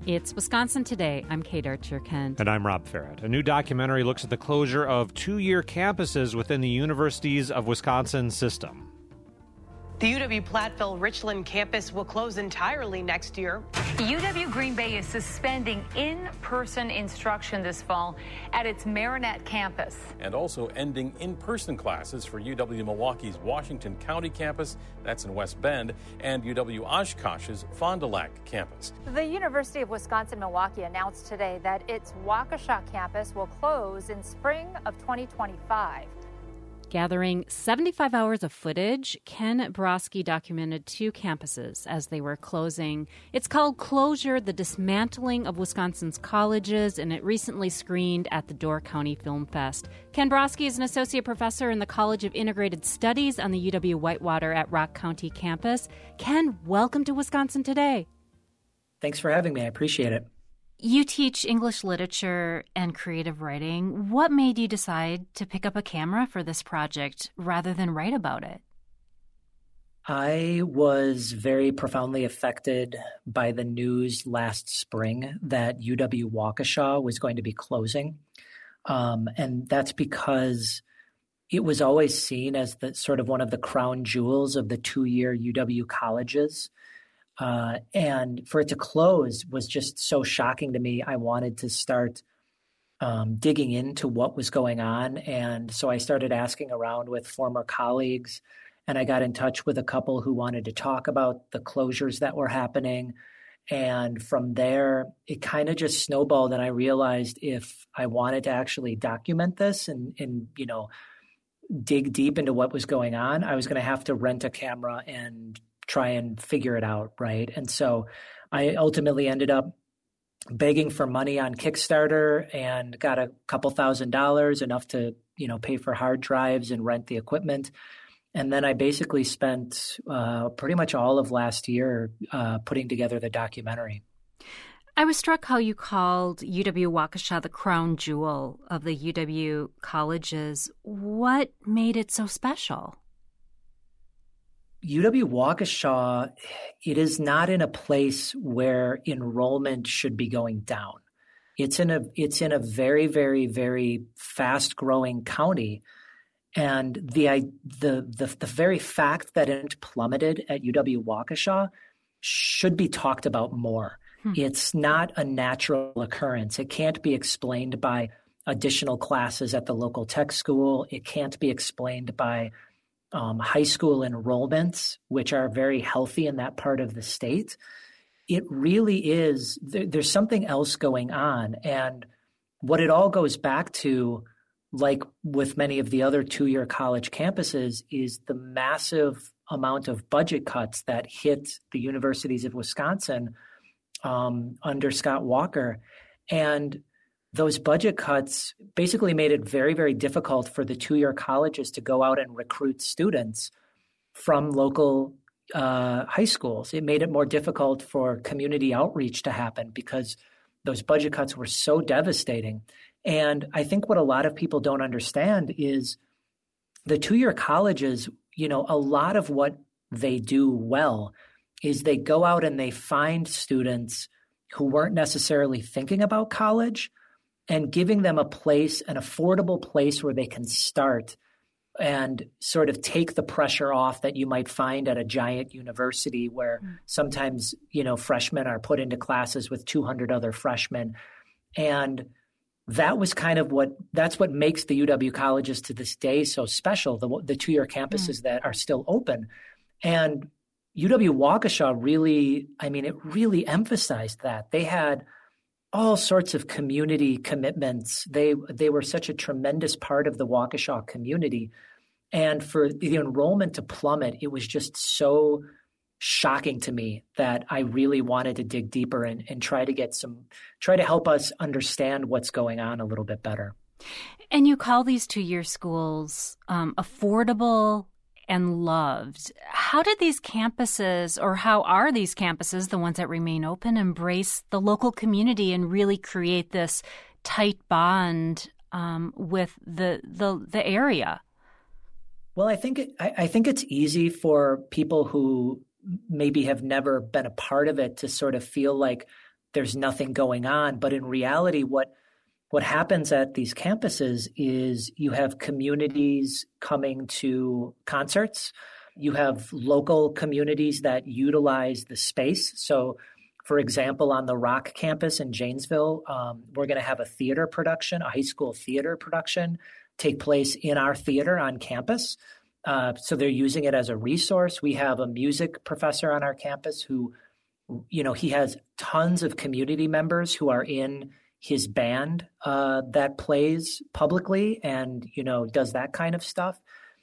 It's Wisconsin Today. I'm Kate Archer-Kent. And I'm Rob Farrett. A new documentary looks at the closure of two-year campuses within the Universities of Wisconsin system. The UW-Platteville-Richland campus will close entirely next year. UW Green Bay is suspending in-person instruction this fall at its Marinette campus. And also ending in-person classes for UW-Milwaukee's Washington County campus, that's in West Bend, and UW-Oshkosh's Fond du Lac campus. The University of Wisconsin-Milwaukee announced today that its Waukesha campus will close in spring of 2025. Gathering 75 hours of footage, Ken Borowski documented two campuses as they were closing. It's called Closure, the Dismantling of Wisconsin's Colleges, and it recently screened at the Door County Film Fest. Ken Borowski is an associate professor in the College of Integrated Studies on the UW-Whitewater at Rock County campus. Ken, welcome to Wisconsin Today. Thanks for having me. I appreciate it. You teach English literature and creative writing. What made you decide to pick up a camera for this project rather than write about it? I was very profoundly affected by the news last spring that UW-Waukesha was going to be closing. And that's because it was always seen as the sort of one of the crown jewels of the two-year UW colleges. And for it to close was just so shocking to me. I wanted to start digging into what was going on. And so I started asking around with former colleagues, and I got in touch with a couple who wanted to talk about the closures that were happening. And from there, it kind of just snowballed. And I realized if I wanted to actually document this and dig deep into what was going on, I was going to have to rent a camera and try and figure it out, right? And so I ultimately ended up begging for money on Kickstarter and got a couple $1,000s, enough to, pay for hard drives and rent the equipment. And then I basically spent pretty much all of last year putting together the documentary. I was struck how you called UW-Waukesha the crown jewel of the UW colleges. What made it so special? UW-Waukesha, it is not in a place where enrollment should be going down. It's in a very, very, very fast-growing county, and the very fact that it plummeted at UW-Waukesha should be talked about more. It's not a natural occurrence. It can't be explained by additional classes at the local tech school. It can't be explained by high school enrollments, which are very healthy in that part of the state. It really is, there's something else going on. And what it all goes back to, like with many of the other two-year college campuses, is the massive amount of budget cuts that hit the universities of Wisconsin under Scott Walker. And those budget cuts basically made it very, very difficult for the two-year colleges to go out and recruit students from local high schools. It made it more difficult for community outreach to happen because those budget cuts were so devastating. And I think what a lot of people don't understand is the two-year colleges, a lot of what they do well is they go out and they find students who weren't necessarily thinking about college and giving them a place, an affordable place where they can start and sort of take the pressure off that you might find at a giant university where sometimes, freshmen are put into classes with 200 other freshmen. And that was kind of that's what makes the UW colleges to this day so special, the two-year campuses that are still open. And UW-Waukesha really emphasized that. They had all sorts of community commitments. They were such a tremendous part of the Waukesha community. And for the enrollment to plummet, it was just so shocking to me that I really wanted to dig deeper and try to help us understand what's going on a little bit better. And you call these two-year schools affordable and loved. How did these campuses, or how are these campuses, the ones that remain open, embrace the local community and really create this tight bond with the area? Well, I think it's easy for people who maybe have never been a part of it to sort of feel like there's nothing going on. But in reality, what happens at these campuses is you have communities coming to concerts. You have local communities that utilize the space. So, for example, on the Rock campus in Janesville, we're going to have a theater production, a high school theater production, take place in our theater on campus. So they're using it as a resource. We have a music professor on our campus who, he has tons of community members who are in his band that plays publicly and, does that kind of stuff.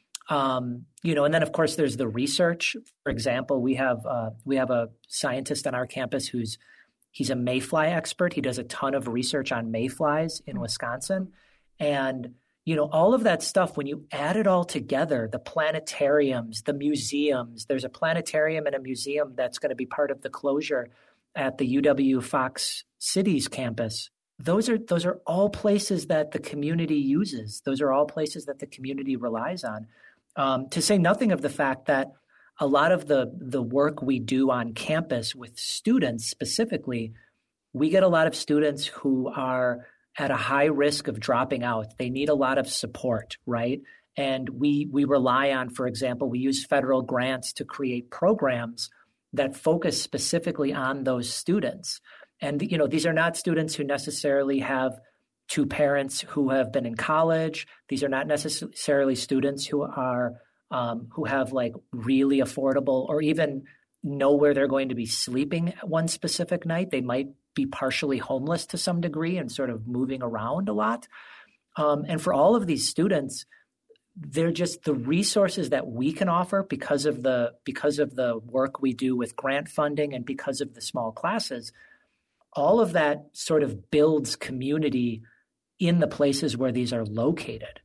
And then of course there's the research. For example, we have a scientist on our campus he's a mayfly expert. He does a ton of research on mayflies in Wisconsin. And, all of that stuff, when you add it all together, the planetariums, the museums, there's a planetarium and a museum that's going to be part of the closure at the UW Fox Cities campus. Those are all places that the community uses. Those are all places that the community relies on. To say nothing of the fact that a lot of the work we do on campus with students specifically, we get a lot of students who are at a high risk of dropping out. They need a lot of support, right? And we rely on, for example, we use federal grants to create programs that focus specifically on those students. And, these are not students who necessarily have two parents who have been in college. These are not necessarily students who are who have like really affordable or even know where they're going to be sleeping one specific night. They might be partially homeless to some degree and sort of moving around a lot. And for all of these students, they're just the resources that we can offer because of the work we do with grant funding and because of the small classes. All of that sort of builds community in the places where these are located.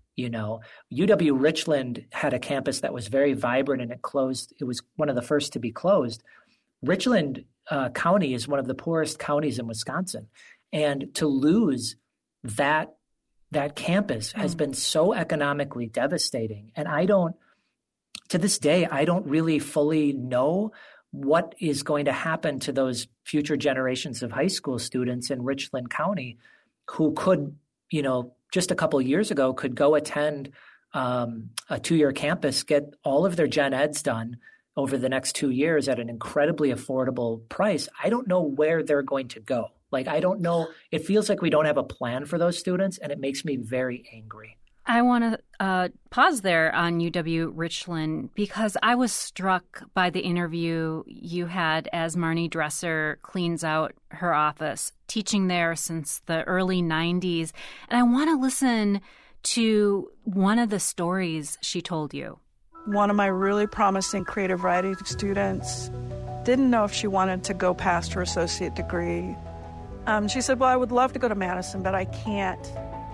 UW Richland had a campus that was very vibrant and it closed. It was one of the first to be closed. Richland County is one of the poorest counties in Wisconsin. And to lose that campus has been so economically devastating. And to this day, I don't really fully know what is going to happen to those future generations of high school students in Richland County who could, just a couple of years ago could go attend a 2-year campus, get all of their gen eds done over the next 2 years at an incredibly affordable price. I don't know where they're going to go. I don't know. It feels like we don't have a plan for those students, and it makes me very angry. I want to pause there on UW Richland because I was struck by the interview you had as Marnie Dresser cleans out her office, teaching there since the early 90s. And I want to listen to one of the stories she told you. One of my really promising creative writing students didn't know if she wanted to go past her associate degree. She said, well, I would love to go to Madison, but I can't.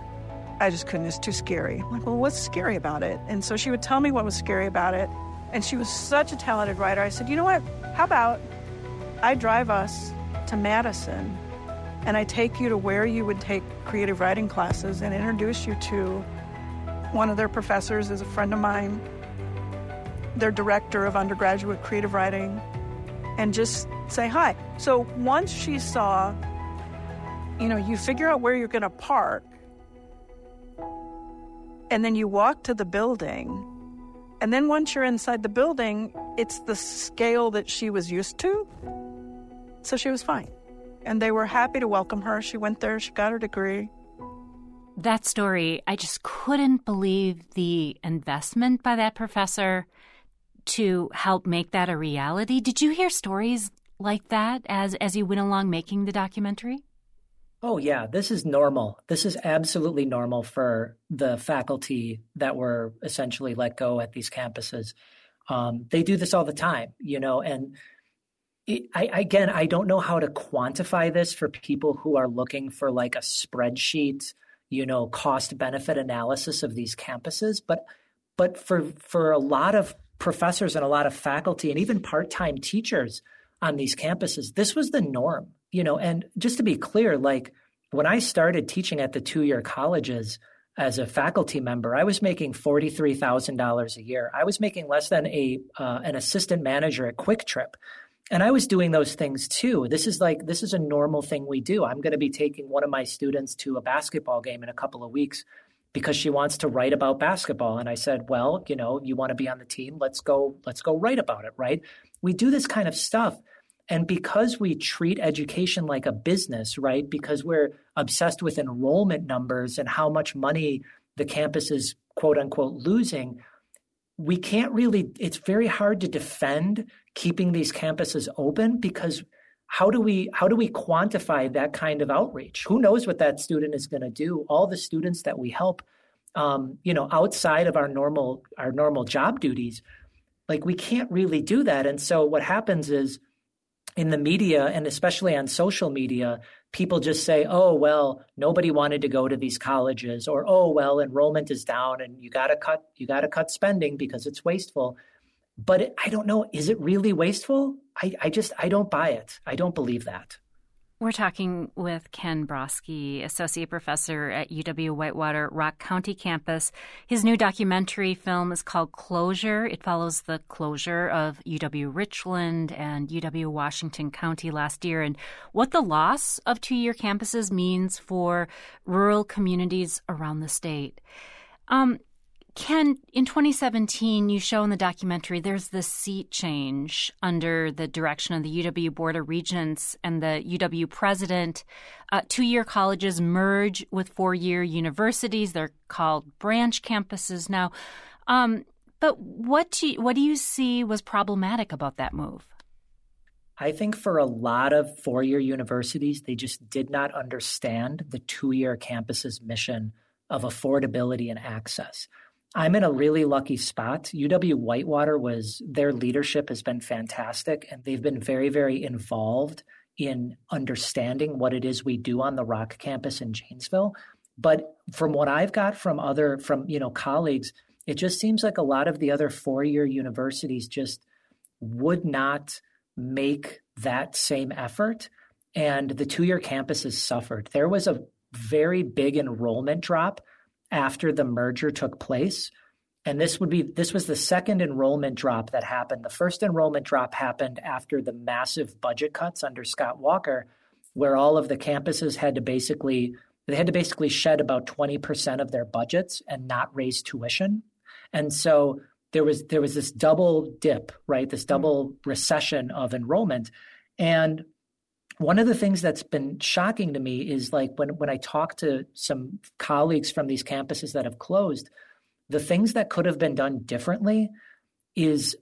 I just couldn't. It's too scary. I'm like, well, what's scary about it? And so she would tell me what was scary about it. And she was such a talented writer. I said, you know what? How about I drive us to Madison and I take you to where you would take creative writing classes and introduce you to one of their professors is a friend of mine, their director of undergraduate creative writing, and just say hi. So once she saw, you figure out where you're going to park, and then you walk to the building. And then once you're inside the building, it's the scale that she was used to. So she was fine. And they were happy to welcome her. She went there. She got her degree. That story, I just couldn't believe the investment by that professor to help make that a reality. Did you hear stories like that as you went along making the documentary? Oh, yeah, this is normal. This is absolutely normal for the faculty that were essentially let go at these campuses. They do this all the time, and I don't know how to quantify this for people who are looking for like a spreadsheet, cost benefit analysis of these campuses. But for a lot of professors and a lot of faculty and even part-time teachers on these campuses, this was the norm. And just to be clear, when I started teaching at the 2-year colleges as a faculty member, I was making $43,000 a year. I was making less than an assistant manager at Quick Trip. And I was doing those things too. This is a normal thing we do. I'm going to be taking one of my students to a basketball game in a couple of weeks because she wants to write about basketball. And I said, well, you want to be on the team? Let's go write about it, right? We do this kind of stuff. And because we treat education like a business, right? Because we're obsessed with enrollment numbers and how much money the campus is, quote unquote, losing, we can't really, it's very hard to defend keeping these campuses open because how do we quantify that kind of outreach? Who knows what that student is going to do? All the students that we help, outside of our normal job duties, like we can't really do that. And so what happens is in the media and especially on social media, people just say, oh, well, nobody wanted to go to these colleges, or, oh, well, enrollment is down and you got to cut spending because it's wasteful. But I don't know, is it really wasteful? I don't buy it. I don't believe that. We're talking with Ken Broski, Associate Professor at UW-Whitewater Rock County Campus. His new documentary film is called Closure. It follows the closure of UW-Richland and UW-Washington County last year and what the loss of two-year campuses means for rural communities around the state. Ken, in 2017, you show in the documentary there's this seat change under the direction of the UW Board of Regents and the UW president. Two-year colleges merge with four-year universities. They're called branch campuses now. But what do you see was problematic about that move? I think for a lot of four-year universities, they just did not understand the two-year campus's mission of affordability and access. I'm in a really lucky spot. UW-Whitewater their leadership has been fantastic, and they've been very, very involved in understanding what it is we do on the Rock campus in Janesville. But from what I've got from colleagues, it just seems like a lot of the other four-year universities just would not make that same effort, and the two-year campuses suffered. There was a very big enrollment drop after the merger took place. And this was the second enrollment drop that happened. The first enrollment drop happened after the massive budget cuts under Scott Walker, where all of the campuses had to basically shed about 20% of their budgets and not raise tuition. And so there was this double dip, right? This double recession of enrollment. And one of the things that's been shocking to me is like when I talk to some colleagues from these campuses that have closed, the things that could have been done differently is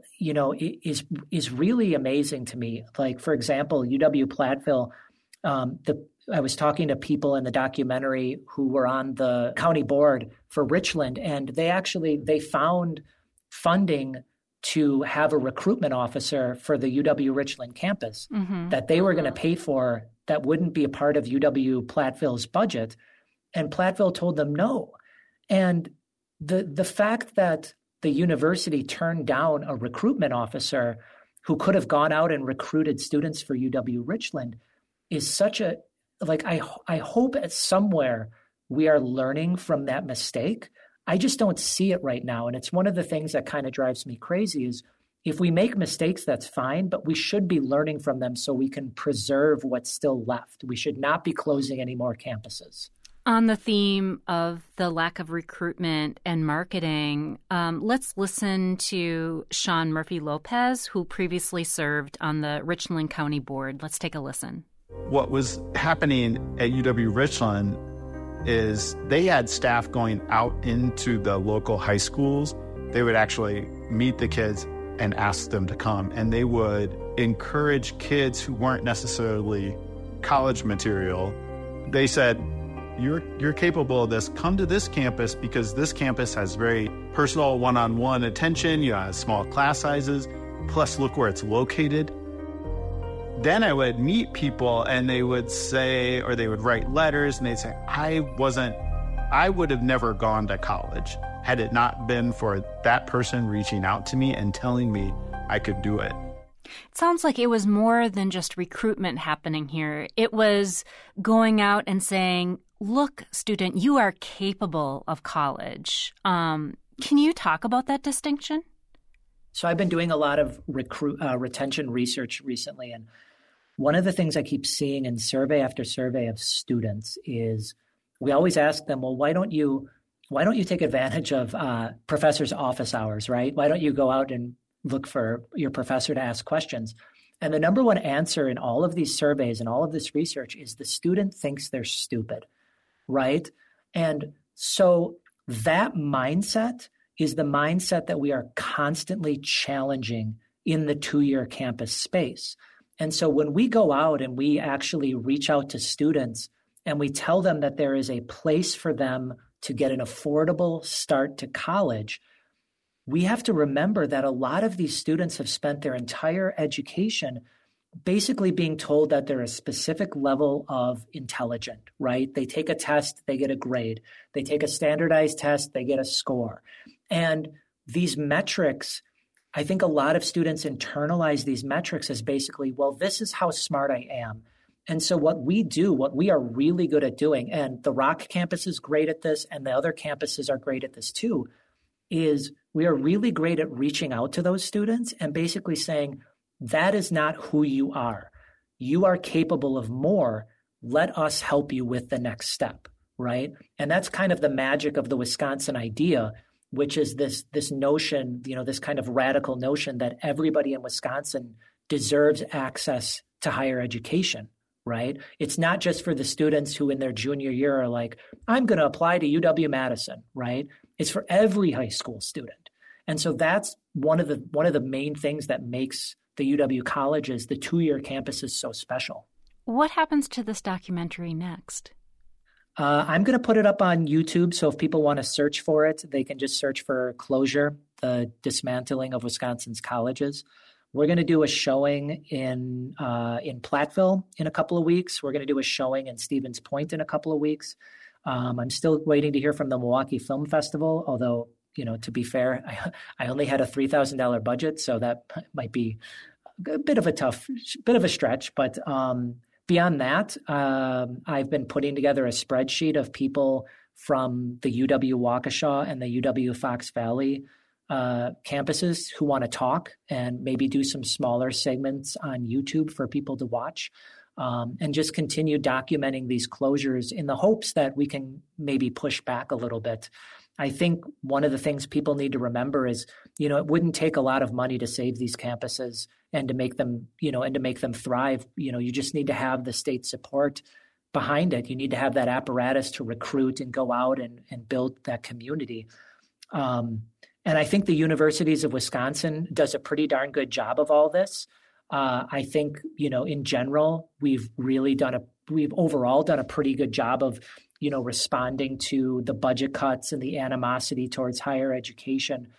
really amazing to me. Like, for example, UW-Platteville, I was talking to people in the documentary who were on the county board for Richland, and they found funding to have a recruitment officer for the UW-Richland campus that they were going to pay for that wouldn't be a part of UW-Platteville's budget. And Platteville told them no. And the fact that the university turned down a recruitment officer who could have gone out and recruited students for UW-Richland is such a, like, I hope at somewhere we are learning from that mistake. I just don't see it right now. And it's one of the things that kind of drives me crazy is if we make mistakes, that's fine, but we should be learning from them so we can preserve what's still left. We should not be closing any more campuses. On the theme of the lack of recruitment and marketing, let's listen to Sean Murphy-Lopez, who previously served on the Richland County Board. Let's take a listen. What was happening at UW-Richland is they had staff going out into the local high schools. They would actually meet the kids and ask them to come. And they would encourage kids who weren't necessarily college material. They said, you're capable of this. Come to this campus because this campus has very personal one-on-one attention. You have small class sizes. Plus, look where it's located. Then I would meet people and they would say, or they would write letters and they'd say, I would have never gone to college had it not been for that person reaching out to me and telling me I could do it. It sounds like it was more than just recruitment happening here. It was going out and saying, look, student, you are capable of college. Can you talk about that distinction? So I've been doing a lot of retention research recently, and one of the things I keep seeing in survey after survey of students is we always ask them, well, why don't you take advantage of professors' office hours, right? Why don't you go out and look for your professor to ask questions? And the number one answer in all of these surveys and all of this research is the student thinks they're stupid, right? And so that mindset is the mindset that we are constantly challenging in the two-year campus space. And so when we go out and we actually reach out to students and we tell them that there is a place for them to get an affordable start to college, we have to remember that a lot of these students have spent their entire education basically being told that they're a specific level of intelligent, right? They take a test, they get a grade. They take a standardized test, they get a score. And these metrics, I think a lot of students internalize these metrics as basically, well, this is how smart I am. And so what we do, what we are really good at doing, and the Rock campus is great at this, and the other campuses are great at this too, is we are really great at reaching out to those students and basically saying, that is not who you are. You are capable of more. Let us help you with the next step, right? And that's kind of the magic of the Wisconsin idea, which is this notion, this kind of radical notion that everybody in Wisconsin deserves access to higher education, right? It's not just for the students who in their junior year are like, I'm going to apply to UW-Madison, right? It's for every high school student. And so that's one of the main things that makes the UW colleges, the two-year campuses, so special. What happens to this documentary next? I'm going to put it up on YouTube, so if people want to search for it, they can just search for Closure, the Dismantling of Wisconsin's Colleges. We're going to do a showing in Platteville in a couple of weeks. We're going to do a showing in Stevens Point in a couple of weeks. I'm still waiting to hear from the Milwaukee Film Festival, although, to be fair, I only had a $3,000 budget, so that might be a bit of a stretch. But beyond that, I've been putting together a spreadsheet of people from the UW Waukesha and the UW Fox Valley campuses who want to talk and maybe do some smaller segments on YouTube for people to watch, and just continue documenting these closures in the hopes that we can maybe push back a little bit. I think one of the things people need to remember is, it wouldn't take a lot of money to save these campuses and to make them, thrive. You just need to have the state support behind it. You need to have that apparatus to recruit and go out and build that community. And I think the universities of Wisconsin does a pretty darn good job of all this. I think, in general, we've overall done a pretty good job of, responding to the budget cuts and the animosity towards higher education.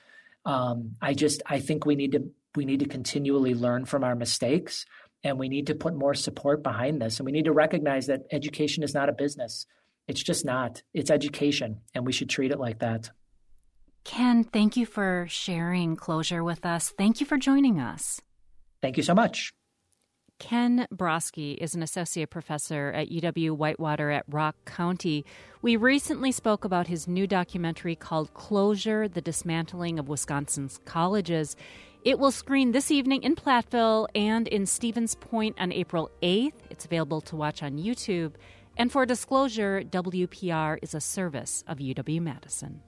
I think we need to continually learn from our mistakes, and we need to put more support behind this. And we need to recognize that education is not a business. It's just not. It's education, and we should treat it like that. Ken, thank you for sharing Closure with us. Thank you for joining us. Thank you so much. Ken Broski is an associate professor at UW-Whitewater at Rock County. We recently spoke about his new documentary called Closure, the Dismantling of Wisconsin's Colleges. It will screen this evening in Platteville and in Stevens Point on April 8th. It's available to watch on YouTube. And for disclosure, WPR is a service of UW-Madison.